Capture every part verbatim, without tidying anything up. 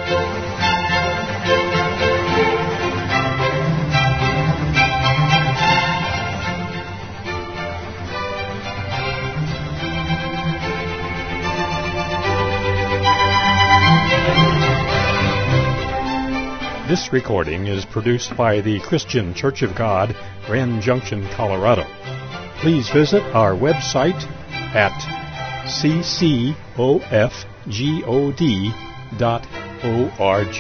This recording is produced by the Christian Church of God, Grand Junction, Colorado. Please visit our website at c c o f god dot org.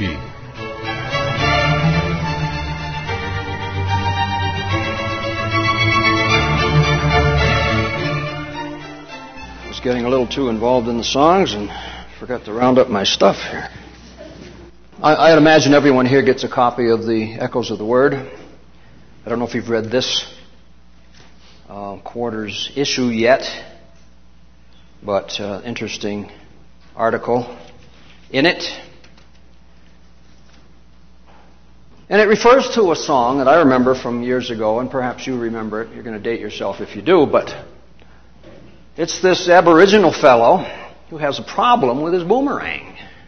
I was getting a little too involved in the songs and forgot to round up my stuff here. I, I imagine everyone here gets a copy of the Echoes of the Word. I don't know if you've read this uh, quarter's issue yet, but uh, interesting article in it. And it refers to a song that I remember from years ago, and perhaps you remember it. You're going to date yourself if you do, but it's this Aboriginal fellow who has a problem with his boomerang.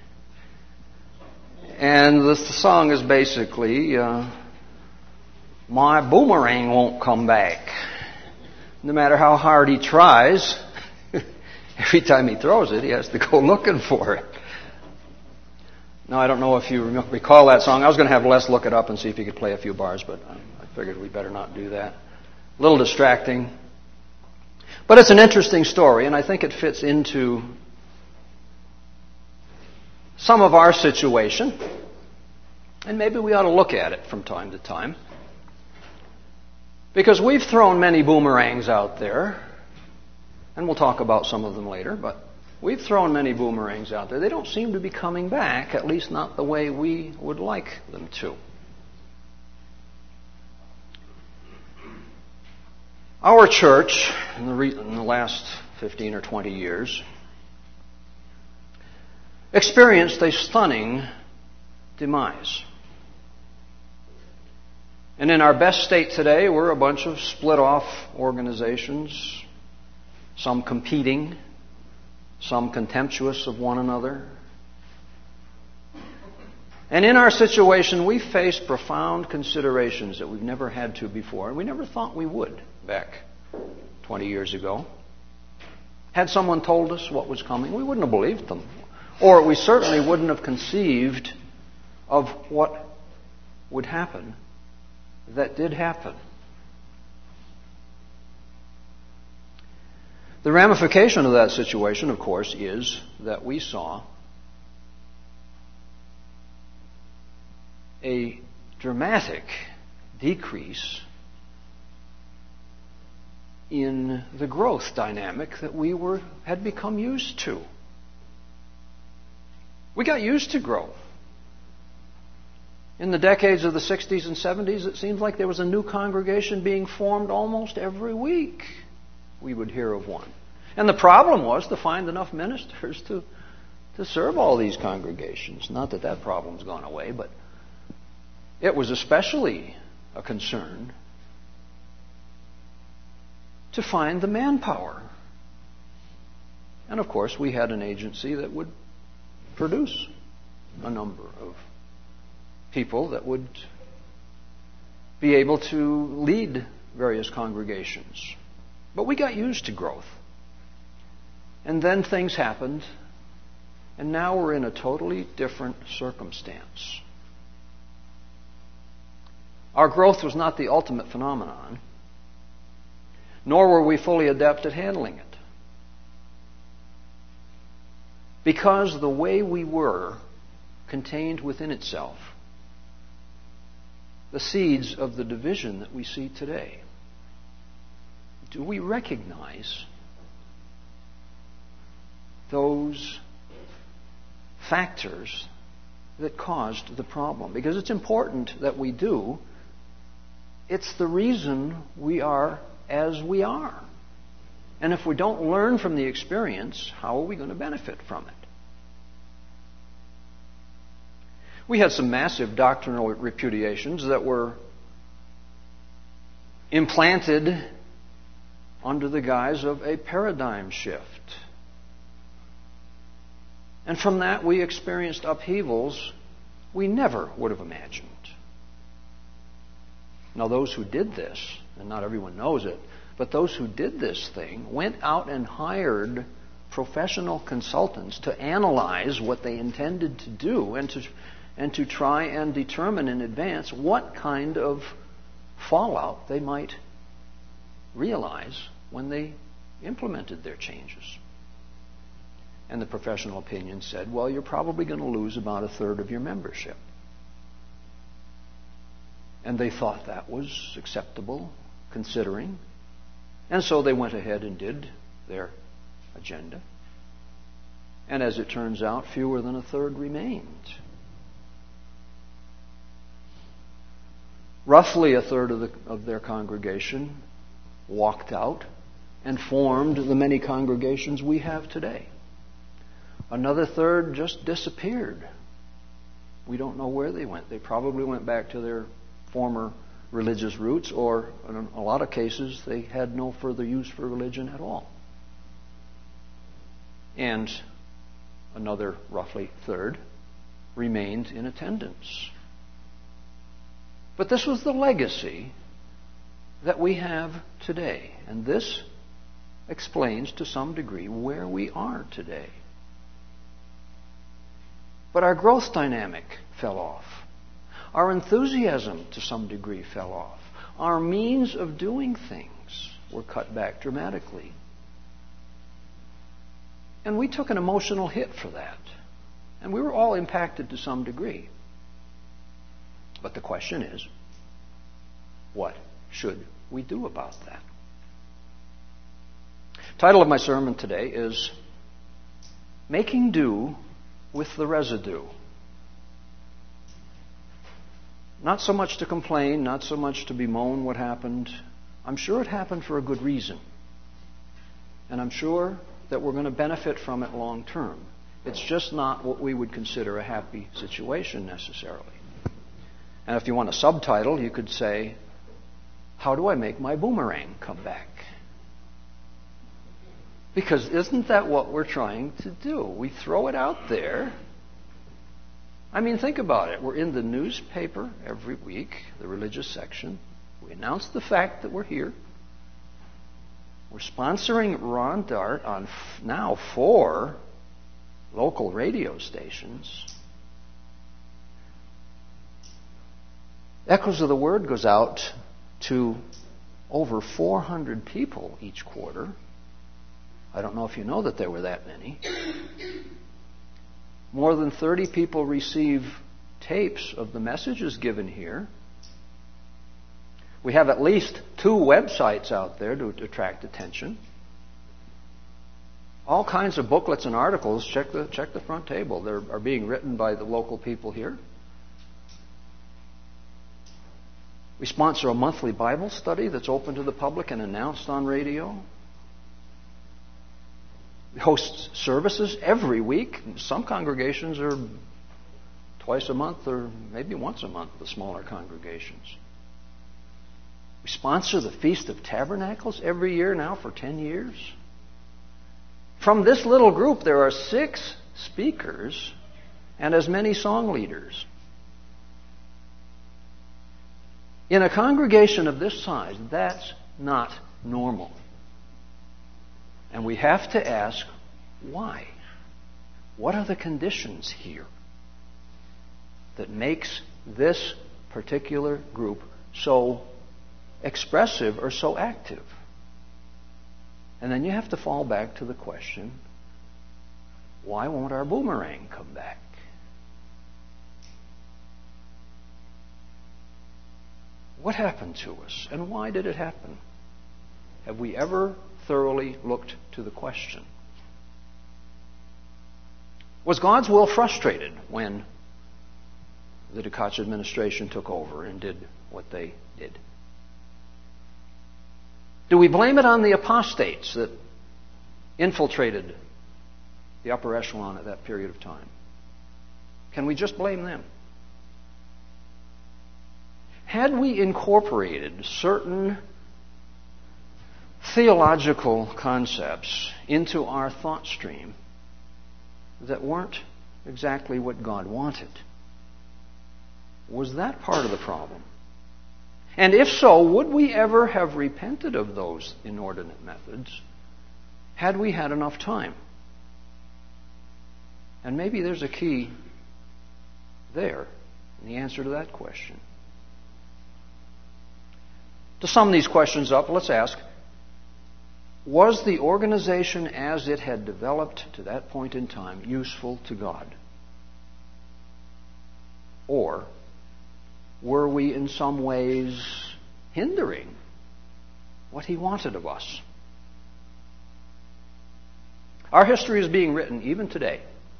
And the song is basically, uh, my boomerang won't come back. No matter how hard he tries, every time he throws it, he has to go looking for it. Now, I don't know if you recall that song. I was going to have Les look it up and see if he could play a few bars, but I figured we better not do that. A little distracting. But it's an interesting story, and I think it fits into some of our situation, and maybe we ought to look at it from time to time. Because we've thrown many boomerangs out there, and we'll talk about some of them later, but we've thrown many boomerangs out there. They don't seem to be coming back, at least not the way we would like them to. Our church, in the, re- in the last fifteen or twenty years, experienced a stunning demise. And in our best state today, we're a bunch of split-off organizations, some competing, some contemptuous of one another. And in our situation, we face profound considerations that we've never had to before, and we never thought we would back twenty years ago. Had someone told us what was coming, we wouldn't have believed them. Or we certainly wouldn't have conceived of what would happen that did happen. The ramification of that situation, of course, is that we saw a dramatic decrease in the growth dynamic that we were had become used to. We got used to growth. In the decades of the sixties and seventies, it seems like there was a new congregation being formed almost every week. We would hear of one. And the problem was to find enough ministers to, to serve all these congregations. Not that that problem's gone away, but it was especially a concern to find the manpower. And of course, we had an agency that would produce a number of people that would be able to lead various congregations. But we got used to growth. And then things happened, and now we're in a totally different circumstance. Our growth was not the ultimate phenomenon, nor were we fully adept at handling it. Because the way we were contained within itself the seeds of the division that we see today. Do we recognize those factors that caused the problem? Because it's important that we do. It's the reason we are as we are. And if we don't learn from the experience, how are we going to benefit from it? We had some massive doctrinal repudiations that were implanted under the guise of a paradigm shift. And from that, we experienced upheavals we never would have imagined. Now, those who did this, and not everyone knows it, but those who did this thing went out and hired professional consultants to analyze what they intended to do and to, and to try and determine in advance what kind of fallout they might realize when they implemented their changes. And the professional opinion said, well, you're probably going to lose about a third of your membership. And they thought that was acceptable, considering. And so they went ahead and did their agenda. And as it turns out, fewer than a third remained. Roughly a third of, the, of their congregation walked out and formed the many congregations we have today. Another third just disappeared. We don't know where they went. They probably went back to their former religious roots, or in a lot of cases, they had no further use for religion at all. And another roughly third remained in attendance. But this was the legacy that we have today. And this explains to some degree where we are today. But our growth dynamic fell off. Our enthusiasm to some degree fell off. Our means of doing things were cut back dramatically. And we took an emotional hit for that. And we were all impacted to some degree. But the question is, what should we do about that? The title of my sermon today is Making Do with the Residue. Not so much to complain, not so much to bemoan what happened. I'm sure it happened for a good reason. And I'm sure that we're going to benefit from it long term. It's just not what we would consider a happy situation necessarily. And if you want a subtitle, you could say, how do I make my boomerang come back? Because isn't that what we're trying to do? We throw it out there. I mean, think about it. We're in the newspaper every week, the religious section. We announce the fact that we're here. We're sponsoring Ron Dart on f- now four local radio stations. Echoes of the Word goes out to over four hundred people each quarter. I don't know if you know that there were that many. More than thirty people receive tapes of the messages given here. We have at least two websites out there to attract attention. All kinds of booklets and articles. Check the, check the front table. They are being written by the local people here. We sponsor a monthly Bible study that's open to the public and announced on radio. We host services every week. Some congregations are twice a month or maybe once a month, the smaller congregations. We sponsor the Feast of Tabernacles every year now for ten years. From this little group, there are six speakers and as many song leaders. In a congregation of this size, that's not normal. And we have to ask, why? What are the conditions here that makes this particular group so expressive or so active? And then you have to fall back to the question, why won't our boomerang come back? What happened to us, and why did it happen? Have we ever thoroughly looked to the question? Was God's will frustrated when the Tkach administration took over and did what they did? Do we blame it on the apostates that infiltrated the upper echelon at that period of time? Can we just blame them? Had we incorporated certain theological concepts into our thought stream, that weren't exactly what God wanted? Was that part of the problem? And if so, would we ever have repented of those inordinate methods had we had enough time? And maybe there's a key there in the answer to that question. To sum these questions up, let's ask, was the organization as it had developed to that point in time useful to God? Or were we in some ways hindering what He wanted of us? Our history is being written even today.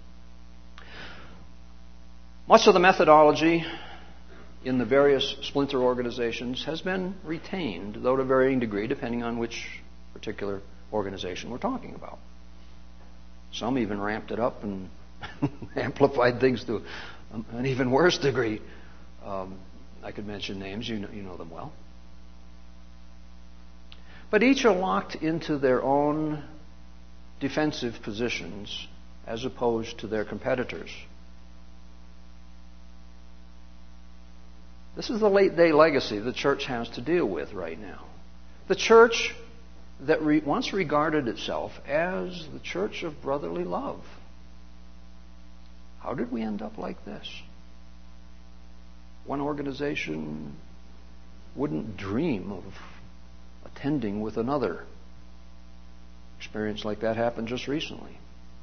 Much of the methodology in the various splinter organizations has been retained, though to varying degree, depending on which particular organization we're talking about. Some even ramped it up and amplified things to an even worse degree. Um, I could mention names, you know, you know them well. But each are locked into their own defensive positions as opposed to their competitors. This is the late day legacy the church has to deal with right now. The church that re- once regarded itself as the church of brotherly love. How did we end up like this? One organization wouldn't dream of attending with another. Experience like that happened just recently.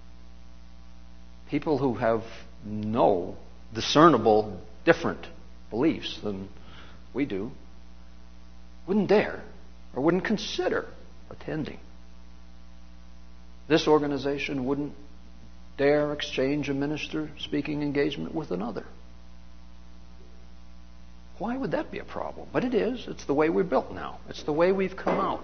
People who have no discernible different beliefs than we do wouldn't dare or wouldn't consider attending. This organization wouldn't dare exchange a minister speaking engagement with another. Why would that be a problem? But it is. It's the way we're built now. It's the way we've come out.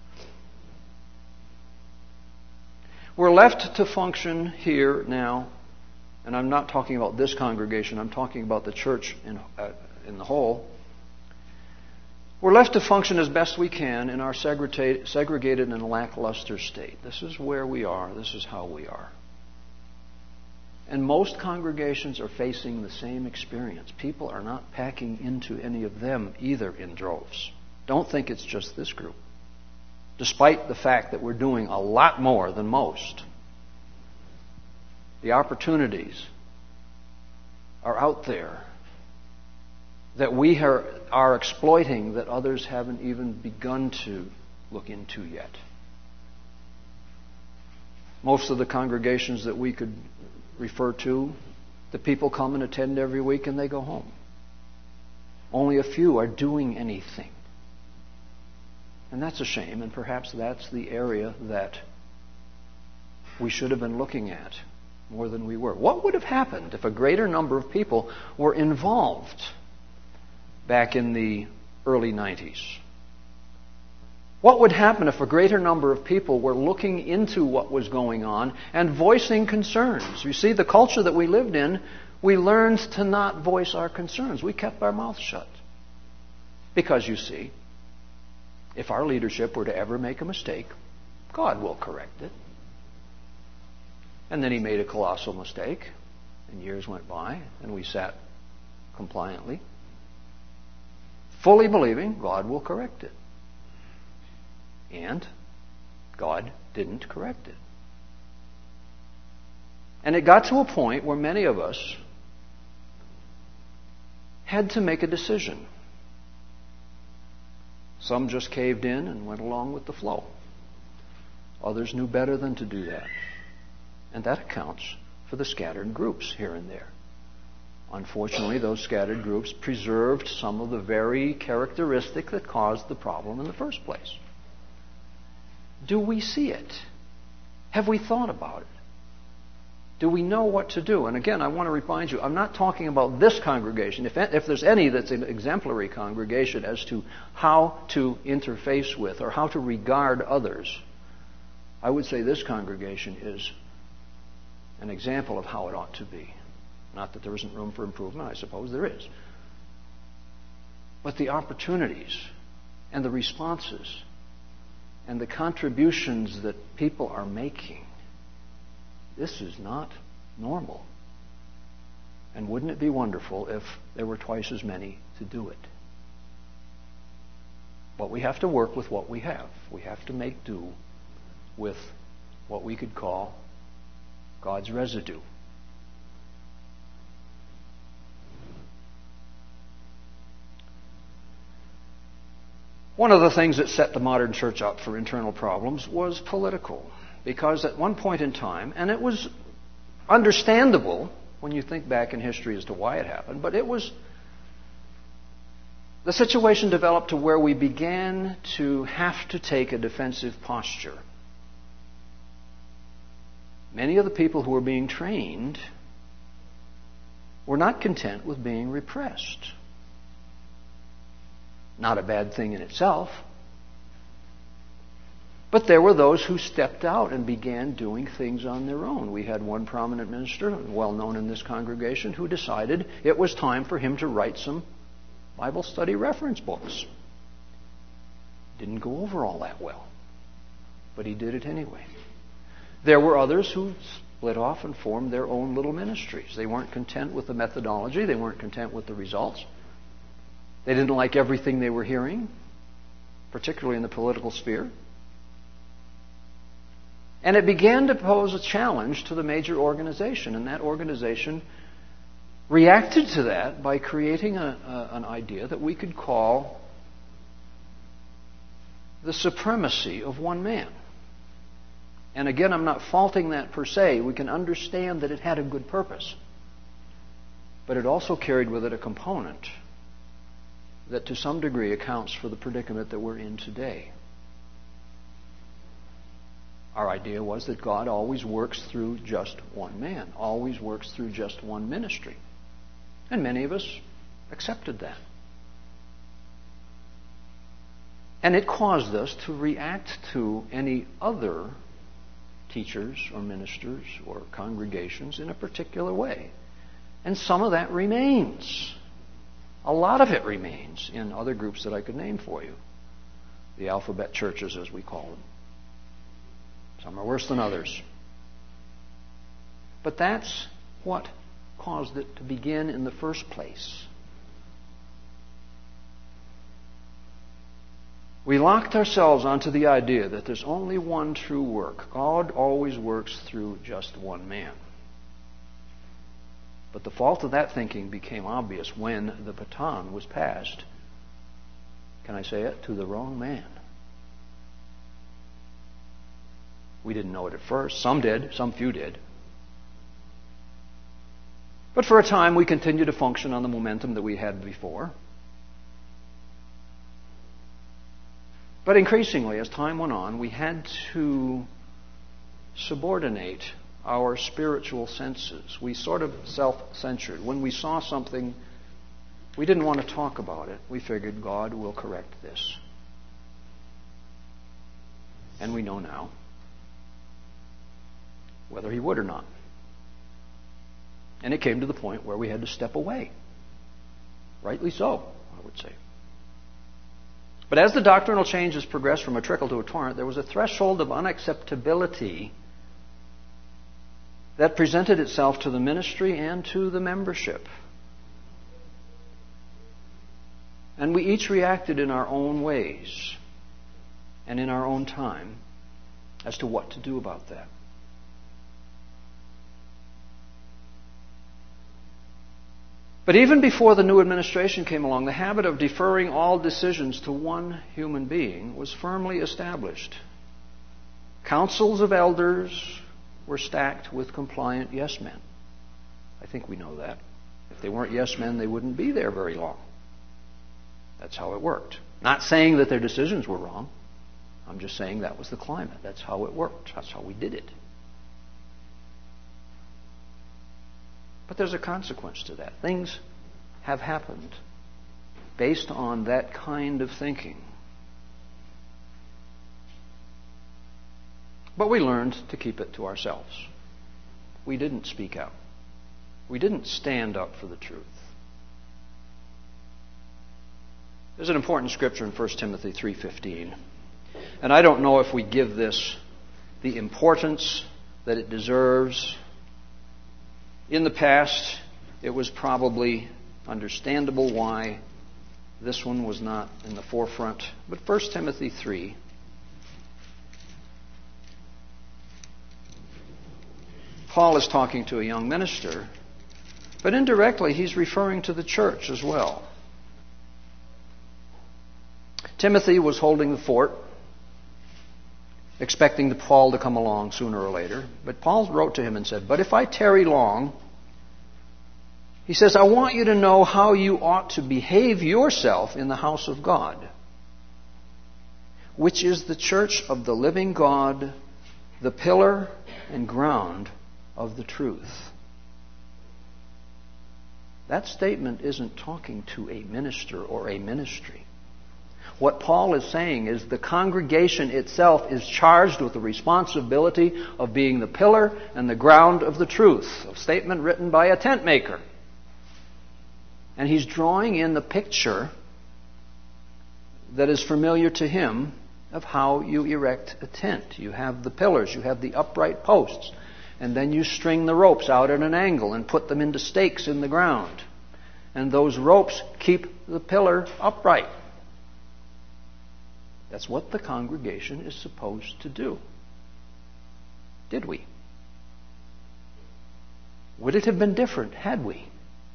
We're left to function here now, and I'm not talking about this congregation, I'm talking about the church in, uh, in the whole. We're left to function as best we can in our segregated, segregated and lackluster state. This is where we are. This is how we are. And most congregations are facing the same experience. People are not packing into any of them either in droves. Don't think it's just this group. Despite the fact that we're doing a lot more than most. The opportunities are out there that we are, are exploiting that others haven't even begun to look into yet. Most of the congregations that we could refer to, the people come and attend every week and they go home. Only a few are doing anything. And that's a shame, and perhaps that's the area that we should have been looking at more than we were. What would have happened if a greater number of people were involved back in the early nineties? What would happen if a greater number of people were looking into what was going on and voicing concerns? You see, the culture that we lived in, we learned to not voice our concerns. We kept our mouths shut. Because, you see, if our leadership were to ever make a mistake, God will correct it. And then He made a colossal mistake, and years went by, and we sat compliantly, fully believing God will correct it. And God didn't correct it. And it got to a point where many of us had to make a decision. Some just caved in and went along with the flow. Others knew better than to do that. And that accounts for the scattered groups here and there. Unfortunately, those scattered groups preserved some of the very characteristics that caused the problem in the first place. Do we see it? Have we thought about it? Do we know what to do? And again, I want to remind you, I'm not talking about this congregation. If, if there's any that's an exemplary congregation as to how to interface with or how to regard others, I would say this congregation is an example of how it ought to be. Not that there isn't room for improvement, I suppose there is. But the opportunities and the responses and the contributions that people are making, this is not normal. And wouldn't it be wonderful if there were twice as many to do it? But we have to work with what we have. We have to make do with what we could call God's residue. One of the things that set the modern church up for internal problems was political. Because at one point in time, and it was understandable when you think back in history as to why it happened, but it was, the situation developed to where we began to have to take a defensive posture. Many of the people who were being trained were not content with being repressed. Not a bad thing in itself. But there were those who stepped out and began doing things on their own. We had one prominent minister, well known in this congregation, who decided it was time for him to write some Bible study reference books. Didn't go over all that well, but he did it anyway. There were others who split off and formed their own little ministries. They weren't content with the methodology. They weren't content with the results. They didn't like everything they were hearing, particularly in the political sphere. And it began to pose a challenge to the major organization, and that organization reacted to that by creating a, a, an idea that we could call the supremacy of one man. And again, I'm not faulting that per se. We can understand that it had a good purpose. But it also carried with it a component that to some degree accounts for the predicament that we're in today. Our idea was that God always works through just one man, always works through just one ministry. And many of us accepted that. And it caused us to react to any other teachers or ministers or congregations in a particular way. And some of that remains. A lot of it remains in other groups that I could name for you. The alphabet churches, as we call them. Some are worse than others. But that's what caused it to begin in the first place. We locked ourselves onto the idea that there's only one true work. God always works through just one man. But the fault of that thinking became obvious when the baton was passed, can I say it, to the wrong man. We didn't know it at first. Some did. Some few did. But for a time, we continued to function on the momentum that we had before. But increasingly, as time went on, we had to subordinate our spiritual senses. We sort of self-censored. When we saw something, we didn't want to talk about it. We figured God will correct this. And we know now whether He would or not. And it came to the point where we had to step away. Rightly so, I would say. But as the doctrinal changes progressed from a trickle to a torrent, there was a threshold of unacceptability that presented itself to the ministry and to the membership. And we each reacted in our own ways and in our own time as to what to do about that. But even before the new administration came along, the habit of deferring all decisions to one human being was firmly established. Councils of elders were stacked with compliant yes men. I think we know that. If they weren't yes men, they wouldn't be there very long. That's how it worked. Not saying that their decisions were wrong. I'm just saying that was the climate. That's how it worked. That's how we did it. But there's a consequence to that. Things have happened based on that kind of thinking. But we learned to keep it to ourselves. We didn't speak out. We didn't stand up for the truth. There's an important scripture in First Timothy three fifteen. And I don't know if we give this the importance that it deserves In the past, it was probably understandable why this one was not in the forefront. But First Timothy three, Paul is talking to a young minister, but indirectly he's referring to the church as well. Timothy was holding the fort, expecting Paul to come along sooner or later. But Paul wrote to him and said, "But if I tarry long," he says, "I want you to know how you ought to behave yourself in the house of God, which is the church of the living God, the pillar and ground of the truth." That statement isn't talking to a minister or a ministry. What Paul is saying is the congregation itself is charged with the responsibility of being the pillar and the ground of the truth. A statement written by a tent maker. And he's drawing in the picture that is familiar to him of how you erect a tent. You have the pillars, you have the upright posts, and then you string the ropes out at an angle and put them into stakes in the ground. And those ropes keep the pillar upright. That's what the congregation is supposed to do. Did we? Would it have been different had we?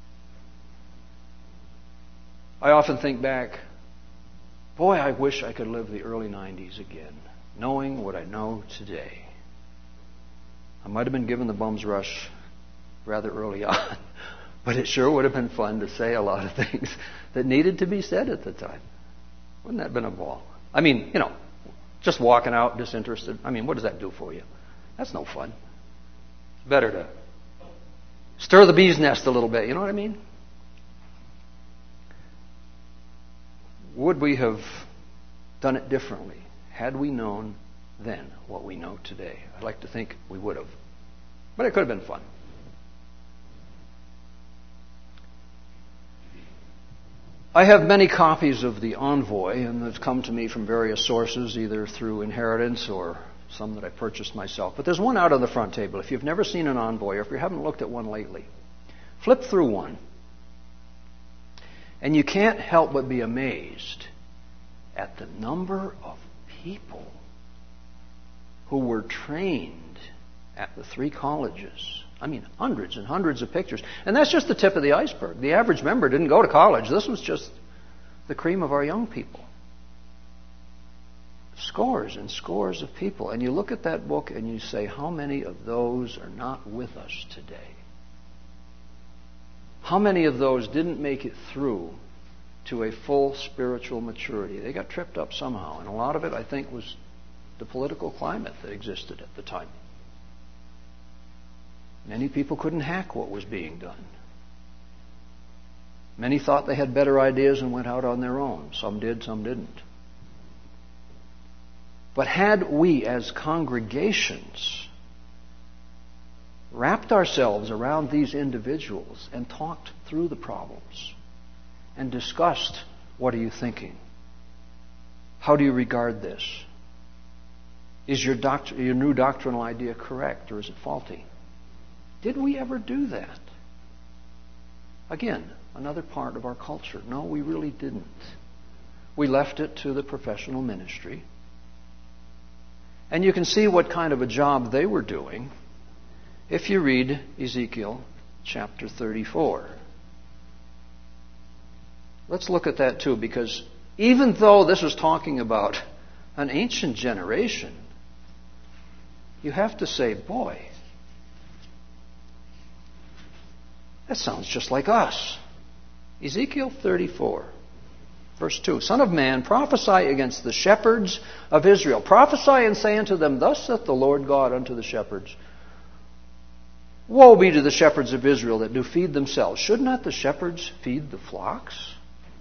I often think back, boy, I wish I could live the early nineties again, knowing what I know today. I might have been given the bum's rush rather early on, but it sure would have been fun to say a lot of things that needed to be said at the time. Wouldn't that have been a ball? I mean, you know, just walking out disinterested. I mean, what does that do for you? That's no fun. It's better to stir the bee's nest a little bit, you know what I mean? Would we have done it differently had we known then what we know today? I'd like to think we would have. But it could have been fun. I have many copies of the Envoy, and they've come to me from various sources, either through inheritance or some that I purchased myself. But there's one out on the front table. If you've never seen an Envoy, or if you haven't looked at one lately, flip through one. And you can't help but be amazed at the number of people who were trained at the three colleges. I mean, hundreds and hundreds of pictures. And that's just the tip of the iceberg. The average member didn't go to college. This was just the cream of our young people. Scores and scores of people. And you look at that book and you say, how many of those are not with us today? How many of those didn't make it through to a full spiritual maturity? They got tripped up somehow. And a lot of it, I think, was the political climate that existed at the time. Many people couldn't hack what was being done. Many thought they had better ideas and went out on their own. Some did, some didn't. But had we as congregations wrapped ourselves around these individuals and talked through the problems and discussed, what are you thinking? How do you regard this? Is your, doct- your new doctrinal idea correct or is it faulty? Did we ever do that? Again, another part of our culture. No, we really didn't. We left it to the professional ministry. And you can see what kind of a job they were doing if you read Ezekiel chapter thirty-four. Let's look at that too, because even though this was talking about an ancient generation, you have to say, boy, that sounds just like us. Ezekiel thirty-four, verse two. Son of man, prophesy against the shepherds of Israel. Prophesy and say unto them, thus saith the Lord God unto the shepherds. Woe be to the shepherds of Israel that do feed themselves. Should not the shepherds feed the flocks?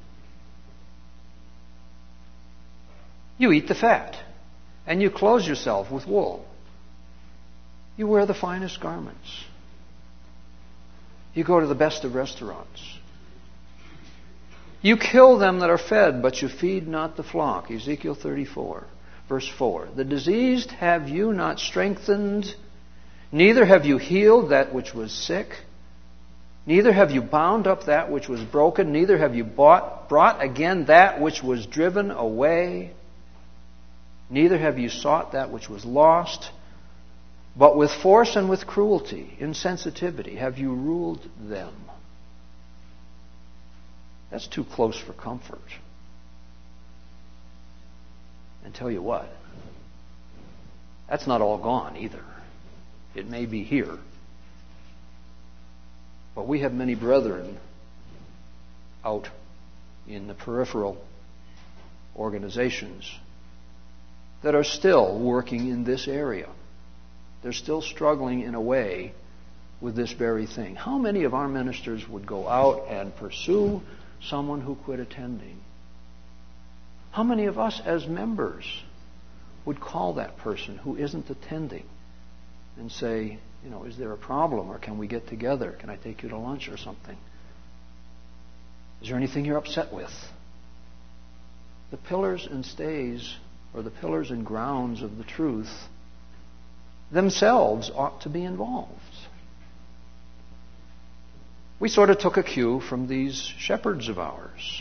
You eat the fat, and you clothe yourself with wool. You wear the finest garments. You go to the best of restaurants. You kill them that are fed, but you feed not the flock. Ezekiel thirty-four, verse four. The diseased have you not strengthened, neither have you healed that which was sick, Neither have you bound up that which was broken, neither have you bought, brought again that which was driven away, neither have you sought that which was lost, but with force and with cruelty, insensitivity, have you ruled them. That's too close for comfort. And tell you what, that's not all gone either. It may be here. But we have many brethren out in the peripheral organizations that are still working in this area. They're still struggling in a way with this very thing. How many of our ministers would go out and pursue someone who quit attending? How many of us as members would call that person who isn't attending and say, you know, is there a problem, or can we get together? Can I take you to lunch or something? Is there anything you're upset with? The pillars and stays, or the pillars and grounds of the truth, themselves ought to be involved. We sort of took a cue from these shepherds of ours.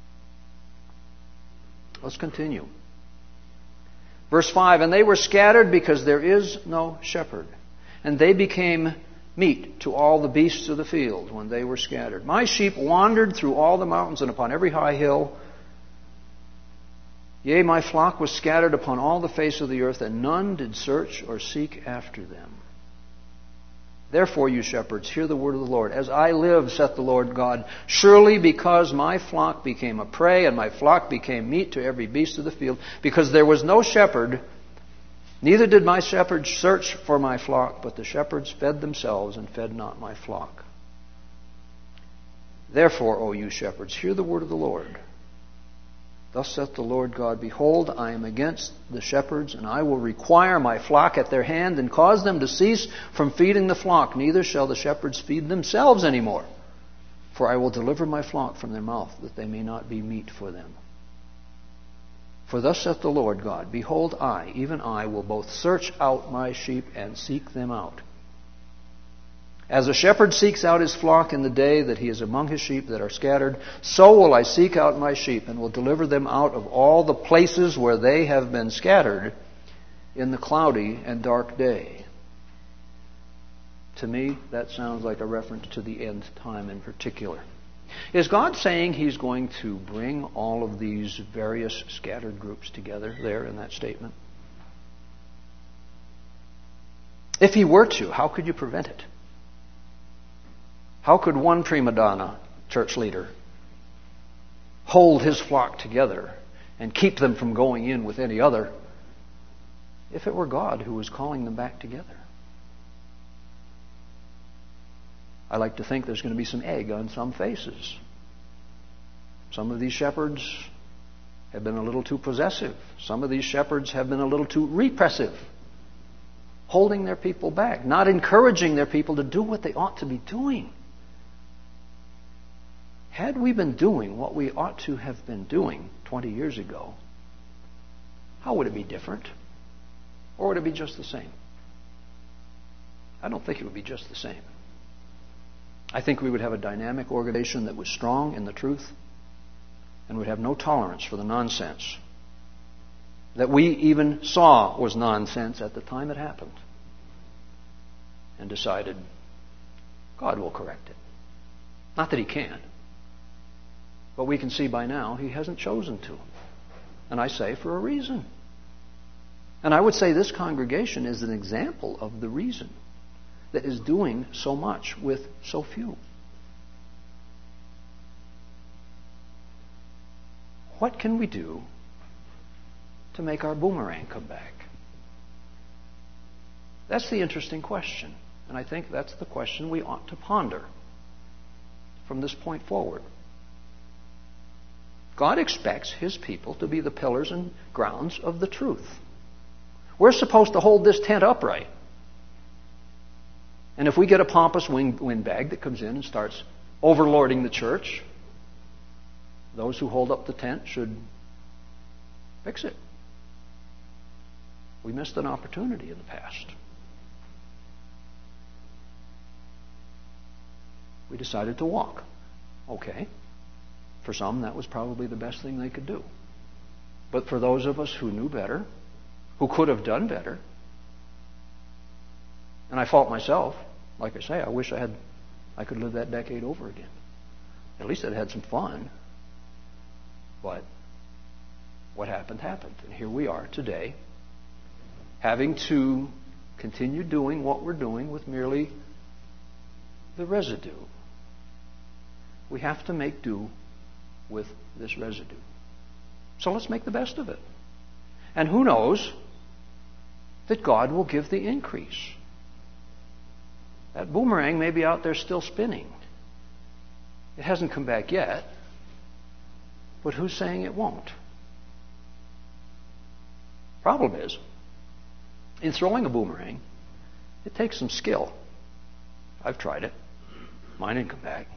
Let's continue. Verse five, and they were scattered because there is no shepherd. And they became meat to all the beasts of the field when they were scattered. My sheep wandered through all the mountains and upon every high hill. Yea, my flock was scattered upon all the face of the earth, and none did search or seek after them. Therefore, you shepherds, hear the word of the Lord. As I live, saith the Lord God, surely because my flock became a prey, and my flock became meat to every beast of the field, because there was no shepherd, neither did my shepherds search for my flock, but the shepherds fed themselves and fed not my flock. Therefore, O you shepherds, hear the word of the Lord. Thus saith the Lord God, behold, I am against the shepherds, and I will require my flock at their hand, and cause them to cease from feeding the flock. Neither shall the shepherds feed themselves any more. For I will deliver my flock from their mouth, that they may not be meat for them. For thus saith the Lord God, behold, I, even I, will both search out my sheep and seek them out. As a shepherd seeks out his flock in the day that he is among his sheep that are scattered, so will I seek out my sheep and will deliver them out of all the places where they have been scattered in the cloudy and dark day. To me, that sounds like a reference to the end time in particular. Is God saying He's going to bring all of these various scattered groups together there in that statement? If He were to, how could you prevent it? How could one prima donna church leader hold his flock together and keep them from going in with any other if it were God who was calling them back together? I like to think there's going to be some egg on some faces. Some of these shepherds have been a little too possessive. Some of these shepherds have been a little too repressive, holding their people back, not encouraging their people to do what they ought to be doing. Had we been doing what we ought to have been doing twenty years ago, how would it be different? Or would it be just the same? I don't think it would be just the same. I think we would have a dynamic organization that was strong in the truth and would have no tolerance for the nonsense that we even saw was nonsense at the time it happened, and decided God will correct it. Not that He can't. But we can see by now He hasn't chosen to. And I say for a reason. And I would say this congregation is an example of the reason that is doing so much with so few. What can we do to make our boomerang come back? That's the interesting question. And I think that's the question we ought to ponder from this point forward. God expects His people to be the pillars and grounds of the truth. We're supposed to hold this tent upright. And if we get a pompous wind, windbag that comes in and starts overlording the church, those who hold up the tent should fix it. We missed an opportunity in the past. We decided to walk. Okay. For some, that was probably the best thing they could do. But for those of us who knew better, who could have done better, and I fault myself, like I say, I wish I had, I could live that decade over again. At least I'd had some fun. But what happened, happened. And here we are today, having to continue doing what we're doing with merely the residue. We have to make do with this residue. So let's make the best of it. And who knows that God will give the increase. That boomerang may be out there still spinning. It hasn't come back yet. But who's saying it won't? Problem is, in throwing a boomerang, it takes some skill. I've tried it. Mine didn't come back.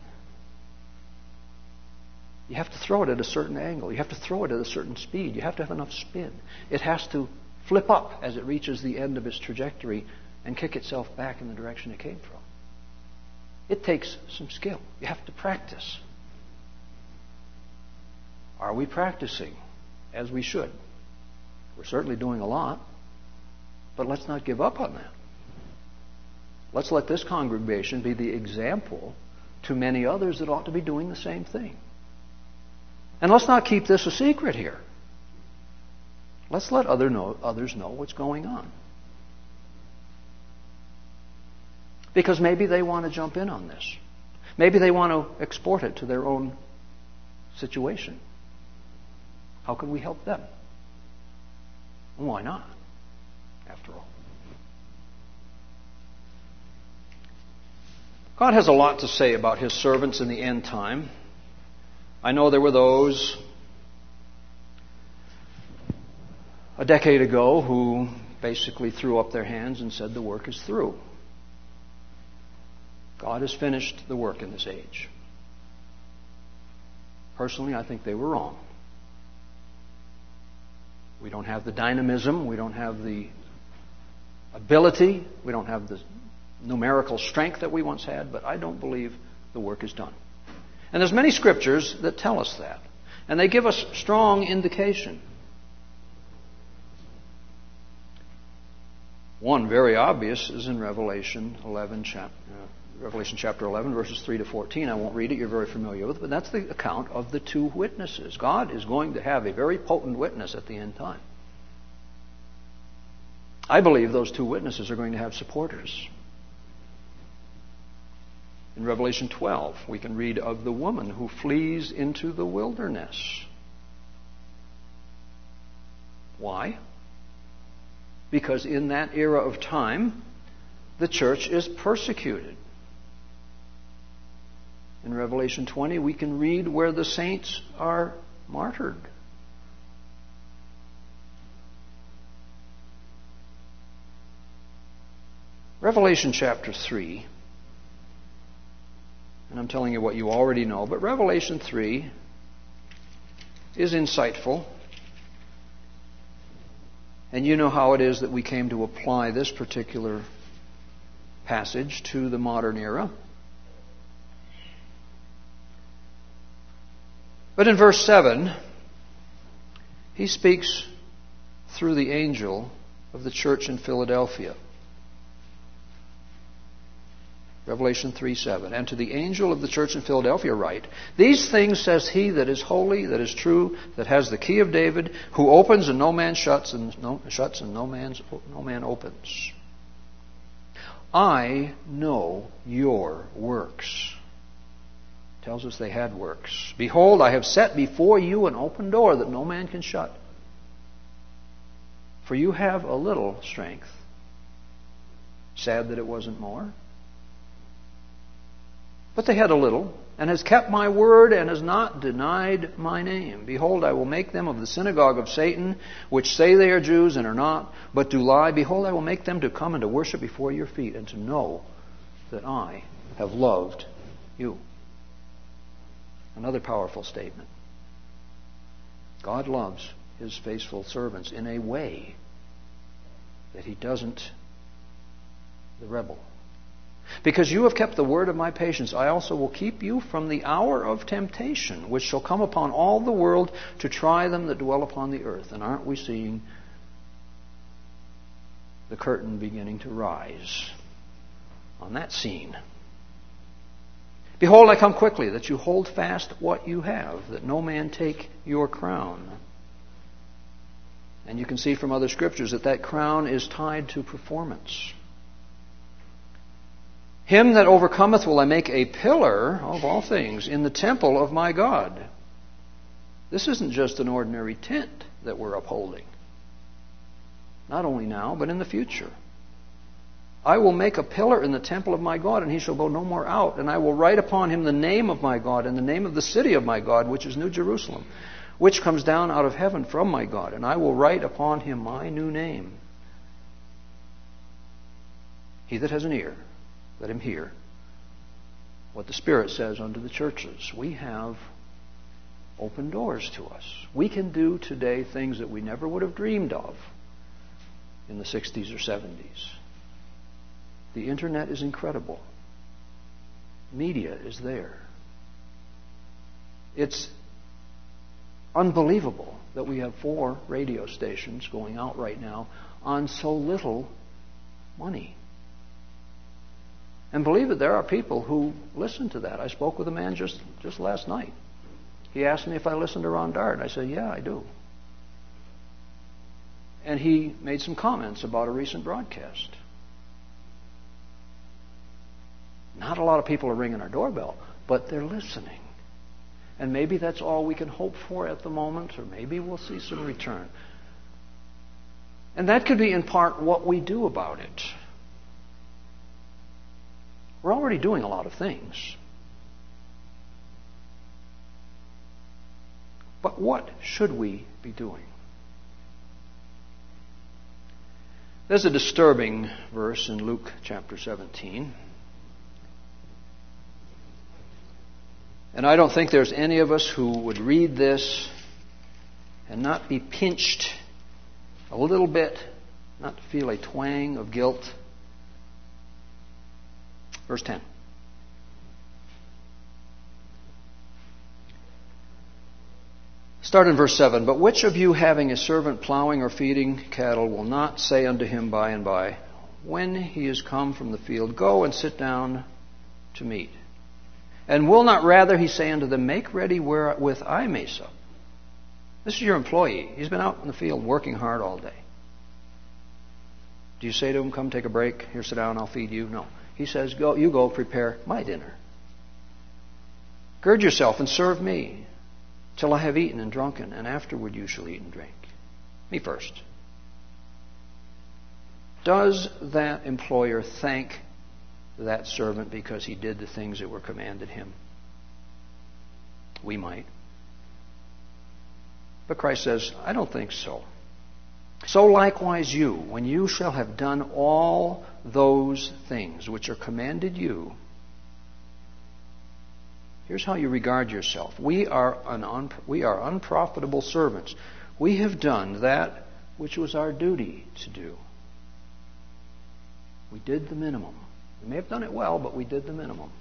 You have to throw it at a certain angle. You have to throw it at a certain speed. You have to have enough spin. It has to flip up as it reaches the end of its trajectory and kick itself back in the direction it came from. It takes some skill. You have to practice. Are we practicing as we should? We're certainly doing a lot, but let's not give up on that. Let's let this congregation be the example to many others that ought to be doing the same thing. And let's not keep this a secret here. Let's let other know, others know what's going on. Because maybe they want to jump in on this. Maybe they want to export it to their own situation. How can we help them? Why not, after all? God has a lot to say about His servants in the end time. I know there were those a decade ago who basically threw up their hands and said the work is through. God has finished the work in this age. Personally, I think they were wrong. We don't have the dynamism, we don't have the ability, we don't have the numerical strength that we once had, but I don't believe the work is done. And there's many scriptures that tell us that. And they give us strong indication. One very obvious is in Revelation eleven, chapter, uh, Revelation chapter eleven, verses three to fourteen. I won't read it, you're very familiar with it, but that's the account of the two witnesses. God is going to have a very potent witness at the end time. I believe those two witnesses are going to have supporters. In Revelation twelve, we can read of the woman who flees into the wilderness. Why? Because in that era of time, the church is persecuted. In Revelation twenty, we can read where the saints are martyred. Revelation chapter three, and I'm telling you what you already know, but Revelation three is insightful. And you know how it is that we came to apply this particular passage to the modern era. But in verse seven, he speaks through the angel of the church in Philadelphia. Revelation three seven. And to the angel of the church in Philadelphia write, these things says he that is holy, that is true, that has the key of David, who opens and no man shuts, and no, shuts and no, man's, no man opens. I know your works. Tells us they had works. Behold, I have set before you an open door that no man can shut. For you have a little strength. Sad that it wasn't more. But they had a little, and has kept my word, and has not denied my name. Behold, I will make them of the synagogue of Satan, which say they are Jews and are not, but do lie. Behold, I will make them to come and to worship before your feet, and to know that I have loved you. Another powerful statement. God loves His faithful servants in a way that He doesn't the rebel. Because you have kept the word of my patience, I also will keep you from the hour of temptation, which shall come upon all the world to try them that dwell upon the earth. And aren't we seeing the curtain beginning to rise on that scene? Behold, I come quickly, that you hold fast what you have, that no man take your crown. And you can see from other scriptures that that crown is tied to performance. Him that overcometh will I make a pillar of all things in the temple of my God. This isn't just an ordinary tent that we're upholding. Not only now, but in the future. I will make a pillar in the temple of my God, and he shall go no more out. And I will write upon him the name of my God, and the name of the city of my God, which is New Jerusalem, which comes down out of heaven from my God. And I will write upon him my new name. He that has an ear, let him hear what the Spirit says unto the churches. We have open doors to us. We can do today things that we never would have dreamed of in the sixties or seventies. The internet is incredible. Media is there. It's unbelievable that we have four radio stations going out right now on so little money. And believe it, there are people who listen to that. I spoke with a man just, just last night. He asked me if I listened to Ron Dart. I said, yeah, I do. And he made some comments about a recent broadcast. Not a lot of people are ringing our doorbell, but they're listening. And maybe that's all we can hope for at the moment, or maybe we'll see some return. And that could be in part what we do about it. We're already doing a lot of things. But what should we be doing? There's a disturbing verse in Luke chapter seventeen. And I don't think there's any of us who would read this and not be pinched a little bit, not feel a twang of guilt. Verse ten. Start in verse seven. But which of you, having a servant plowing or feeding cattle, will not say unto him by and by, when he is come from the field, go and sit down to meat? And will not rather he say unto them, make ready wherewith I may sup? This is your employee. He's been out in the field working hard all day. Do you say to him, come take a break, here sit down, I'll feed you? No. He says, go, you go prepare my dinner. Gird yourself and serve me till I have eaten and drunken, and afterward you shall eat and drink. Me first. Does that employer thank that servant because he did the things that were commanded him? We might. But Christ says, I don't think so. So likewise you, when you shall have done all those things which are commanded you, here's how you regard yourself. We are, an un, we are unprofitable servants. We have done that which was our duty to do. We did the minimum. We may have done it well, but we did the minimum.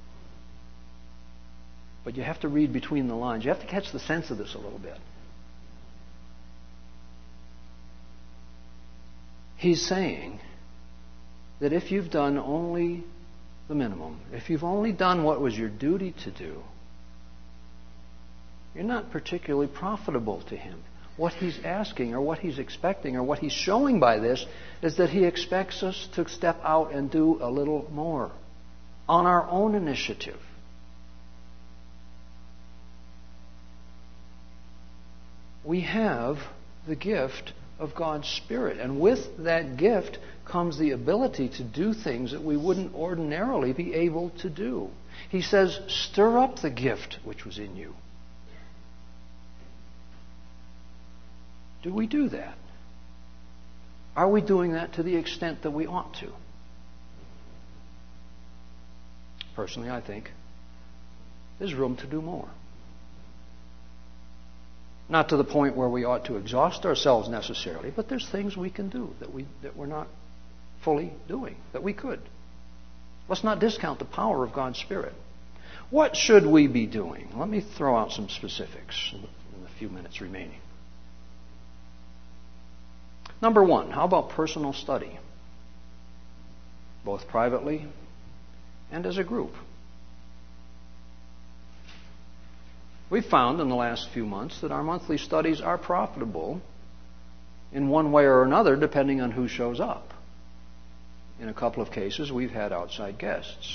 But you have to read between the lines. You have to catch the sense of this a little bit. He's saying that if you've done only the minimum, if you've only done what was your duty to do, you're not particularly profitable to him. What he's asking or what he's expecting or what he's showing by this is that he expects us to step out and do a little more on our own initiative. We have the gift of God's Spirit. And with that gift comes the ability to do things that we wouldn't ordinarily be able to do. He says, stir up the gift which was in you. Do we do that? Are we doing that to the extent that we ought to? Personally, I think there's room to do more. Not to the point where we ought to exhaust ourselves necessarily, but there's things we can do that we that we're not fully doing, that we could. Let's not discount the power of God's Spirit. What should we be doing? Let me throw out some specifics in the few minutes remaining. Number one, how about personal study? Both privately and as a group. We've found in the last few months that our monthly studies are profitable in one way or another, depending on who shows up. In a couple of cases, we've had outside guests.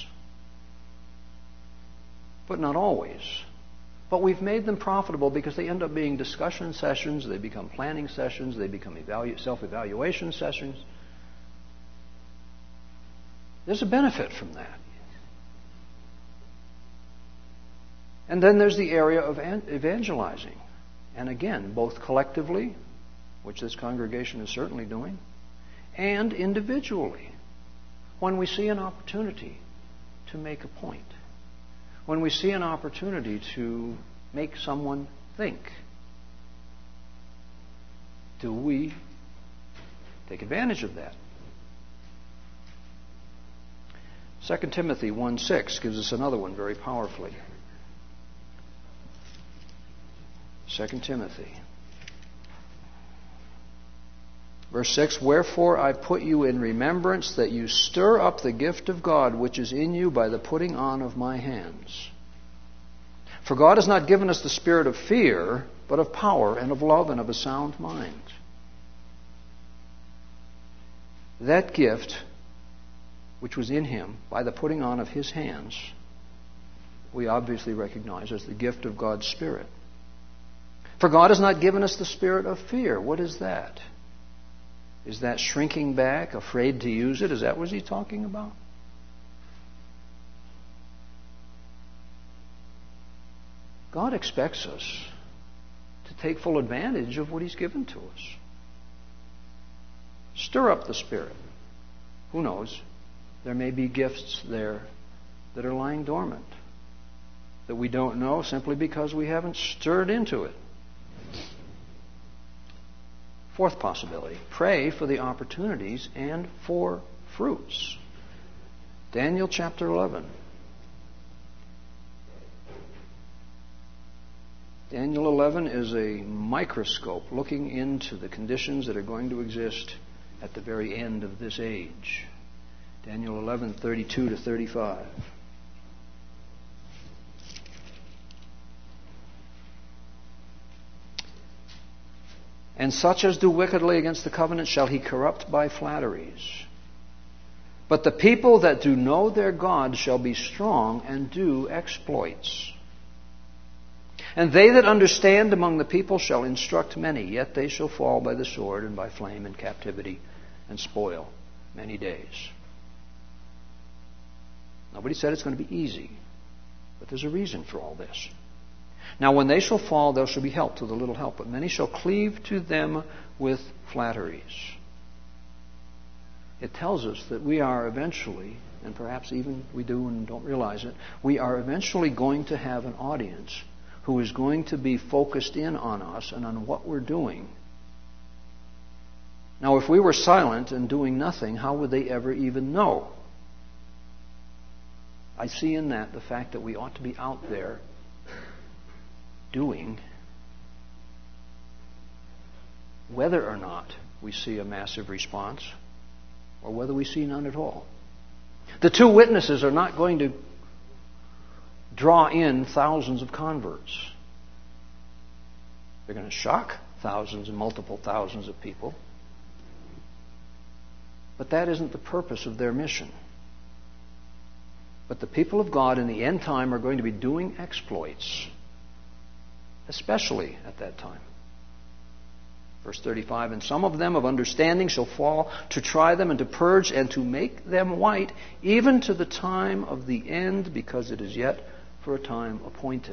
But not always. But we've made them profitable because they end up being discussion sessions, they become planning sessions, they become evalu- self-evaluation sessions. There's a benefit from that. And then there's the area of evangelizing. And again, both collectively, which this congregation is certainly doing, and individually, when we see an opportunity to make a point. When we see an opportunity to make someone think, do we take advantage of that? Second Timothy one six gives us another one very powerfully. Second Timothy. Verse six, wherefore I put you in remembrance that you stir up the gift of God which is in you by the putting on of my hands. For God has not given us the spirit of fear, but of power and of love and of a sound mind. That gift which was in him by the putting on of his hands, we obviously recognize as the gift of God's Spirit. For God has not given us the spirit of fear. What is that? Is that shrinking back, afraid to use it? Is that what he's talking about? God expects us to take full advantage of what he's given to us. Stir up the Spirit. Who knows? There may be gifts there that are lying dormant that we don't know simply because we haven't stirred into it. Fourth possibility, pray for the opportunities and for fruits. Daniel chapter eleven. Daniel eleven is a microscope looking into the conditions that are going to exist at the very end of this age. Daniel eleven, thirty-two to thirty-five. And such as do wickedly against the covenant shall he corrupt by flatteries. But the people that do know their God shall be strong and do exploits. And they that understand among the people shall instruct many, yet they shall fall by the sword and by flame and captivity and spoil many days. Nobody said it's going to be easy, but there's a reason for all this. Now when they shall fall, there shall be help to the little help, but many shall cleave to them with flatteries. It tells us that we are eventually, and perhaps even we do and don't realize it, we are eventually going to have an audience who is going to be focused in on us and on what we're doing. Now if we were silent and doing nothing, how would they ever even know? I see in that the fact that we ought to be out there doing, whether or not we see a massive response or whether we see none at all. The two witnesses are not going to draw in thousands of converts. They're going to shock thousands and multiple thousands of people. But that isn't the purpose of their mission. But the people of God in the end time are going to be doing exploits, especially at that time. Verse thirty-five, and some of them of understanding shall fall to try them and to purge and to make them white, even to the time of the end, because it is yet for a time appointed.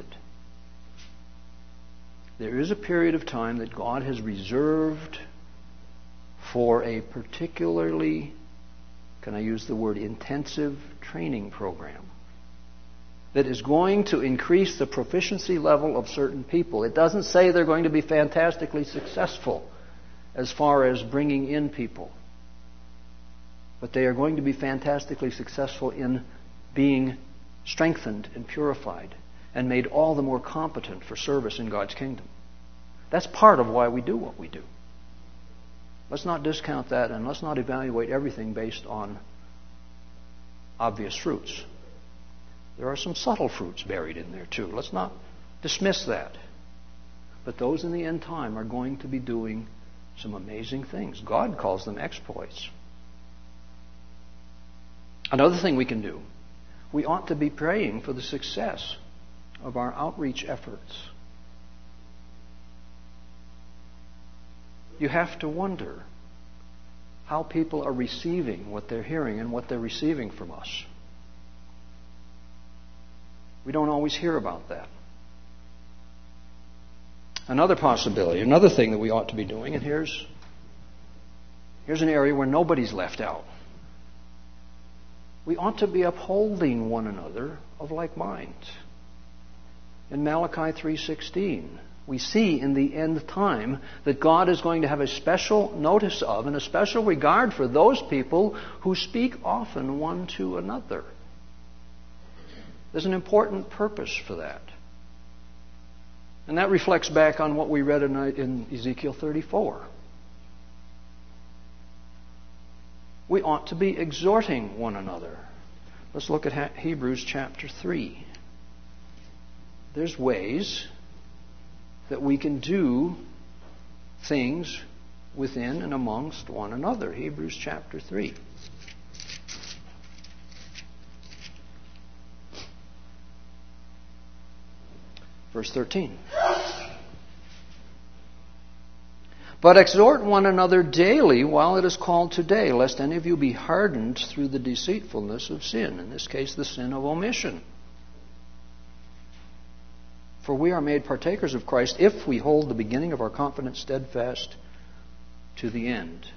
There is a period of time that God has reserved for a particularly, can I use the word, intensive training program that is going to increase the proficiency level of certain people. It doesn't say they're going to be fantastically successful as far as bringing in people, but they are going to be fantastically successful in being strengthened and purified and made all the more competent for service in God's kingdom. That's part of why we do what we do. Let's not discount that, and let's not evaluate everything based on obvious fruits. There are some subtle fruits buried in there too. Let's not dismiss that. But those in the end time are going to be doing some amazing things. God calls them exploits. Another thing we can do, we ought to be praying for the success of our outreach efforts. You have to wonder how people are receiving what they're hearing and what they're receiving from us. We don't always hear about that. Another possibility, another thing that we ought to be doing, and here's, here's an area where nobody's left out. We ought to be upholding one another of like minds. In Malachi three sixteen, we see in the end time that God is going to have a special notice of and a special regard for those people who speak often one to another. There's an important purpose for that. And that reflects back on what we read in, in Ezekiel thirty-four. We ought to be exhorting one another. Let's look at Hebrews chapter three. There's ways that we can do things within and amongst one another. Hebrews chapter three. Verse thirteen. But exhort one another daily while it is called today, lest any of you be hardened through the deceitfulness of sin. In this case, the sin of omission. For we are made partakers of Christ if we hold the beginning of our confidence steadfast to the end.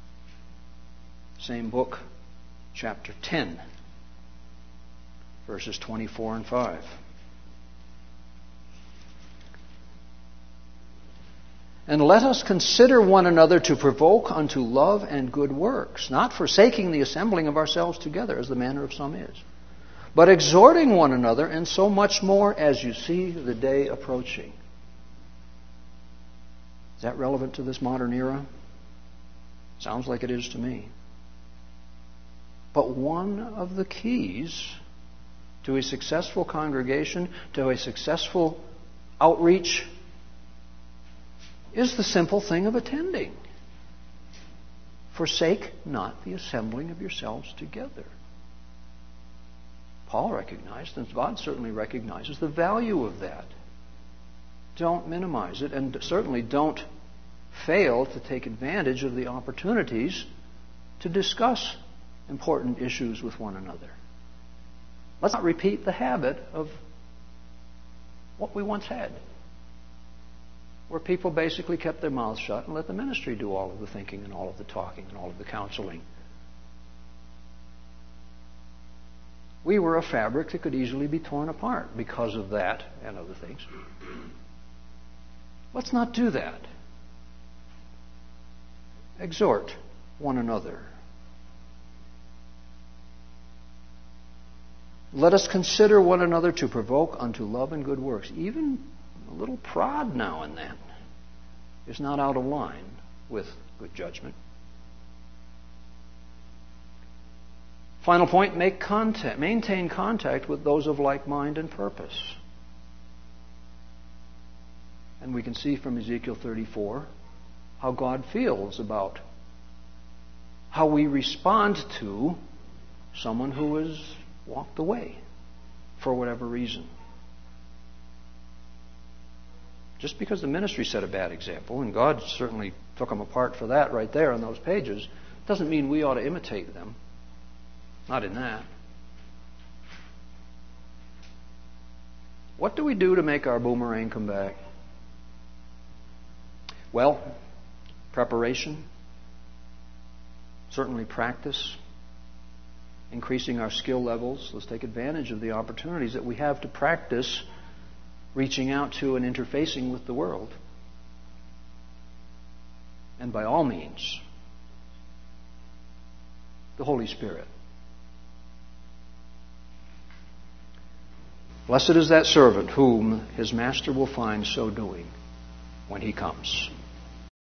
Same book, chapter ten, verses twenty-four and five. And let us consider one another to provoke unto love and good works, not forsaking the assembling of ourselves together, as the manner of some is, but exhorting one another, and so much more as you see the day approaching. Is that relevant to this modern era? Sounds like it is to me. But one of the keys to a successful congregation, to a successful outreach, is the simple thing of attending. Forsake not the assembling of yourselves together. Paul recognized, and God certainly recognizes, the value of that. Don't minimize it, and certainly don't fail to take advantage of the opportunities to discuss important issues with one another. Let's not repeat the habit of what we once had, where people basically kept their mouths shut and let the ministry do all of the thinking and all of the talking and all of the counseling. We were a fabric that could easily be torn apart because of that and other things. Let's not do that. Exhort one another. Let us consider one another to provoke unto love and good works. Even a little prod now and then is not out of line with good judgment. Final point, make contact, maintain contact with those of like mind and purpose. And we can see from Ezekiel thirty-four how God feels about how we respond to someone who has walked away for whatever reason. Just because the ministry set a bad example, and God certainly took them apart for that right there on those pages, doesn't mean we ought to imitate them. Not in that. What do we do to make our boomerang come back? Well, preparation, certainly practice, increasing our skill levels. Let's take advantage of the opportunities that we have to practice reaching out to and interfacing with the world. And by all means, the Holy Spirit. Blessed is that servant whom his master will find so doing when he comes.